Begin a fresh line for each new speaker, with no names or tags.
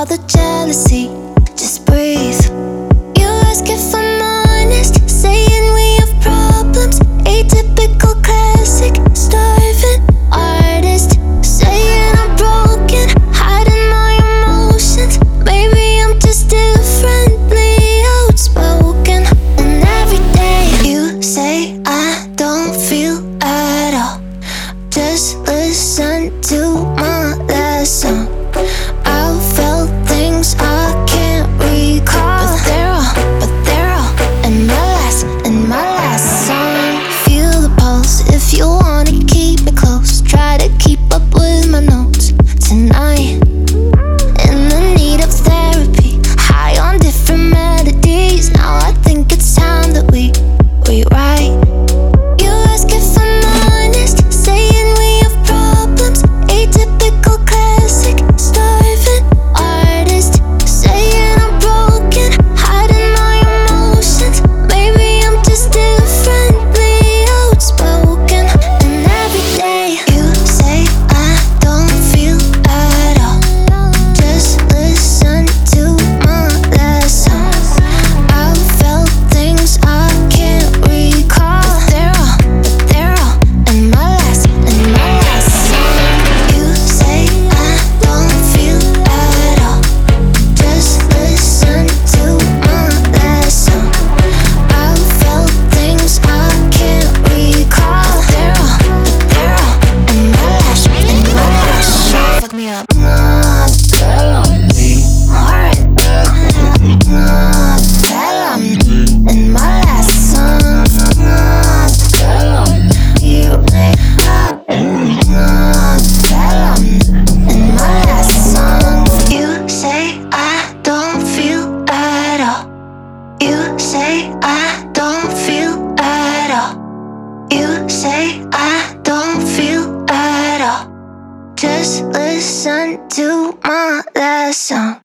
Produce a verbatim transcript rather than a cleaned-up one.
all the jealousy. Just breathe. You ask if I'm honest, saying we have problems. Atypical classic, starving artist. Saying I'm broken, hiding my emotions. Maybe I'm just differently outspoken. And every day you say I don't feel at all. Just listen to my last song. I felt things I can't recall, but they're all, but they're all in my last, in my last song. Feel the pulse if you wanna keep me close. Try to keep up with my notes tonight. In the need of therapy, high on different melodies. Now I think it's time that we rewrite. You ask if I'm honest, saying we have problems. Atypical classic, starving artist. Saying I'm broken, hiding my emotions. Maybe I'm just differently outspoken. And every day you say I don't feel at all. Just listen to my last song. I felt things I can't recall, but they're all, but they're all in my last, in my last song. You say I don't feel at all. Just listen to my last song. I felt things I can't recall, but they're all, but they're all in my last, in my last song. Fuck me up. Alright. In my last song. You in my last song. You say I don't feel at all. You say I don't feel at all. You say I don't feel at all. Just listen to my last song.